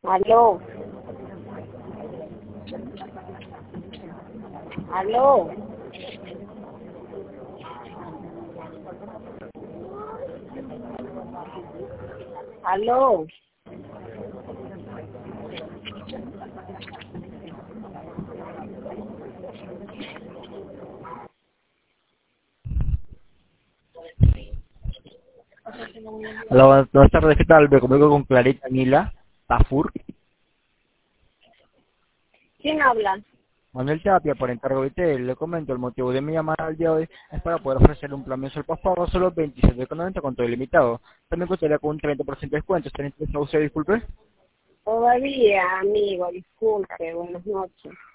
Aló, aló, aló. Hola, buenas tardes, ¿qué tal? Me comunico con Clarita Nila Tafur. ¿Quién habla? Manuel Tapia, por encargo de usted, le comento, el motivo de mi llamada al día de hoy es para poder ofrecerle un plan mensual postpago solo 27,90 con todo ilimitado. También contaría con un 30% de descuento. ¿Está interesado usted, disculpe? Todavía, amigo, disculpe, buenas noches.